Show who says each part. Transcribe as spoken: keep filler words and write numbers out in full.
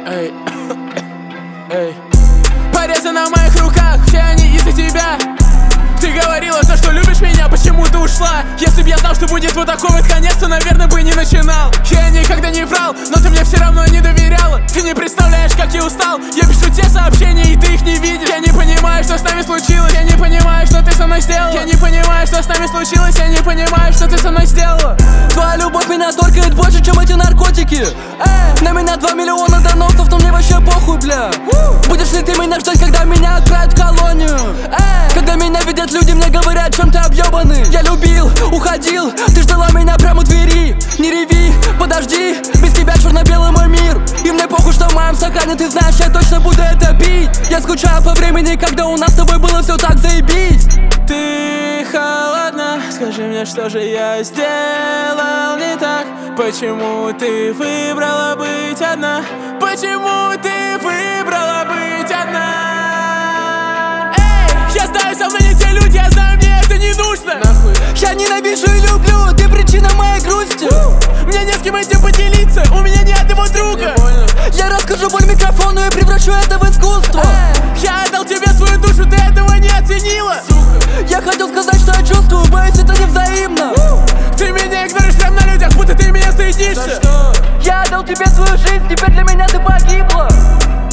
Speaker 1: Эй, эй. Порезы на моих руках, все они из-за тебя. Ты говорила то, что любишь меня, почему ты ушла? Если б я знал, что будет вот такой вот конец, то, наверное, бы не начинал. Я никогда не врал, но ты мне все равно не доверяла. Ты не представляешь, как я устал. Я пишу те сообщения, и ты их не видишь. Я не понимаю, что с нами случилось. Я не понимаю, что ты со мной сделала. Я не понимаю, что с нами случилось. Я не понимаю, что ты со мной сделала.
Speaker 2: Твоя любовь меня торкает больше, чем эти наркотики. Эй, на меня два миллиона доносов, но мне вообще похуй, бля. Будешь ли ты меня ждать, когда меня отправят в колонию? Эй, когда меня видят люди, мне говорят, чем ты объебанный. Я любил, уходил, ты ждала меня прямо у двери. Не реви, подожди, без тебя черно-белый мой мир. И мне похуй, что в моем стакане, ты знаешь, я точно буду это пить. Я скучаю по времени, когда у нас с тобой было все так заебись.
Speaker 1: Ты холодна, скажи мне, что же я сделал не так? Почему ты выбрала быть одна? Почему ты выбрала быть одна? Эй, я знаю, со мной не те люди, я знаю, мне это не нужно. Нахуй.
Speaker 2: Я ненавижу и люблю, ты причина моей грусти.
Speaker 1: У меня не с кем этим поделиться, у меня ни одного друга.
Speaker 2: Я расскажу боль микрофону и превращу это в искусство.
Speaker 1: Эй, я отдал тебе свою душу, ты этого не оценила.
Speaker 2: Я хотел сказать, что я чувствую, боюсь, это не взаимно.
Speaker 1: Ты меня игнорируешь прямо на людях, будто ты меня стыдишься.
Speaker 2: Я отдал тебе свою жизнь, теперь для меня ты погибла.